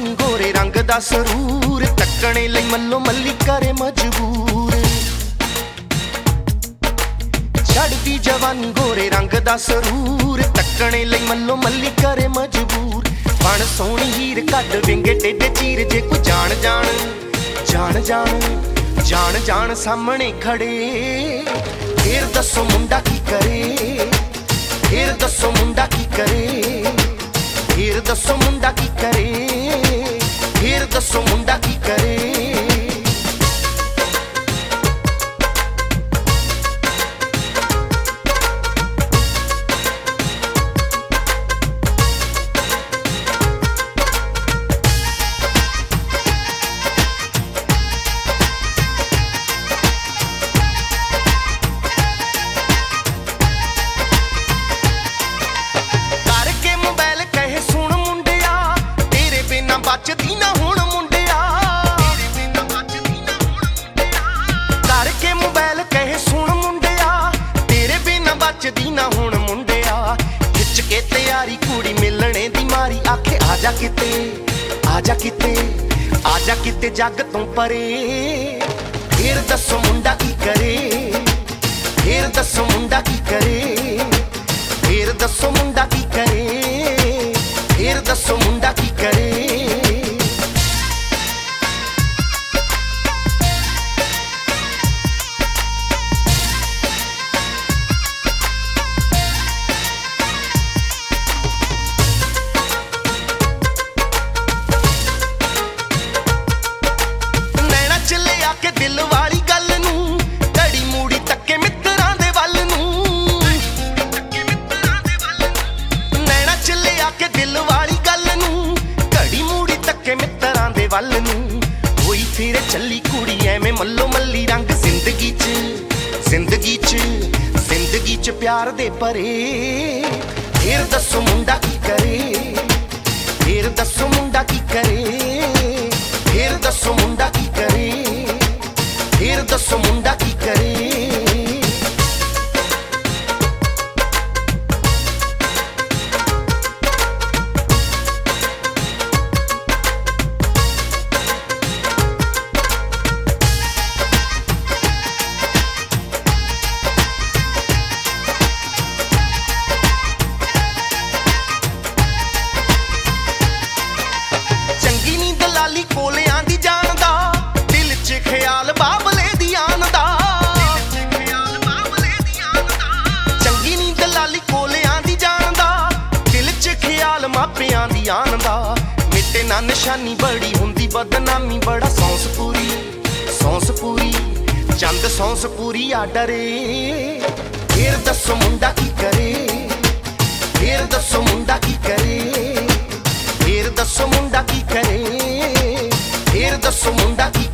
गोरे रंग दा सरूर तकने लई मल्लो मल्ली करे मजबूर। छड़दी जवानी गोरे रंग दा सरूर तकने लई मल्लो मल्ली करे मजबूर। बण सोहनी हीर कड विंगे टेडे चीर जे कोई जान जान जान जान जान जान सामने खड़े। फिर दसो मुंडा की करे, फिर दसो मुंडा की करे, फिर दसो मुंडा की करे, फिर दसो मुंडा की करे। बचदी ना हुण मुंडिया करके मोबाइल कहे सुन मुंडिया, तेरे बिना बचदी ना हुण मुंडिया। खिच के तैयारी कुड़ी मिलने दी मारी आखे आजा किते आजा किते आजा किते जग तों परे। फिर दसो मुंडा की करे, फिर दसो मुंडा की करे, फिर दसो मुंडा की करे, फिर दसो मुंडा की करे। दिल वाली गल नूं घड़ी मूड़ी तके मित्रां दे वल नूं, नैना चले आके दिल वाली गल नूं घड़ी मूड़ी तके मित्रां दे वल नूं। होई फिर चली कुड़ी एवें मल्लो मल्ली रंग जिंदगी च जिंदगी च जिंदगी च प्यार दे भरे। फिर दसो मुंडा की करे, फिर दसो मुंडा की करे, फिर दसो मुंडा की करे, फिर दसो मुंडा की करे। चंगी नी दलाली कोले आंदी जानदा, दिल च ख्याल बाबले दी आंदा। चंगी नी दलाली कोले आंदी जानदा, दिल च ख्याल मापियां दी आंदा। मिटे ना निशानी बड़ी हुंदी बदनामी बड़ा सौंस पूरी चंद सौंस पूरी आ डरे। फिर दसो मुंडा की करे, फिर दसो मुंडा की करे, फिर दसो मुंडा की करे, फिर दसो मुंडा की